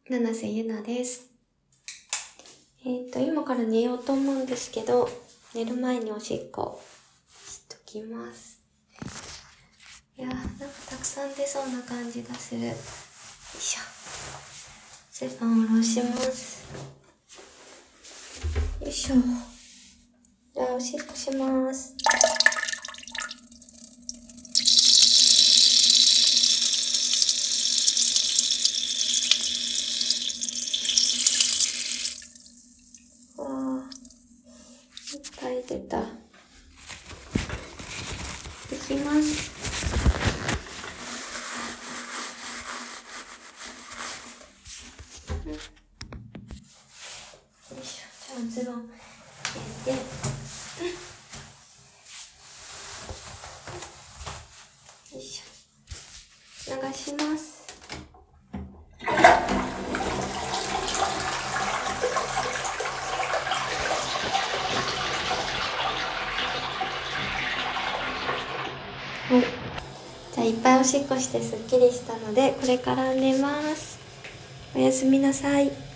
七瀬ゆなです。今から寝ようと思うんですけど、寝る前におしっこしときます。いやー、なんかたくさん出そうな感じがする。よいしょ。セパン下ろします。よいしょ。じゃあおしっこします。わー、いっぱい出た。いきます。よいしょ。じゃあズボン入れて、よいしょ。流します。はい。じゃあいっぱいおしっこしてすっきりしたので、これから寝ます。おやすみなさい。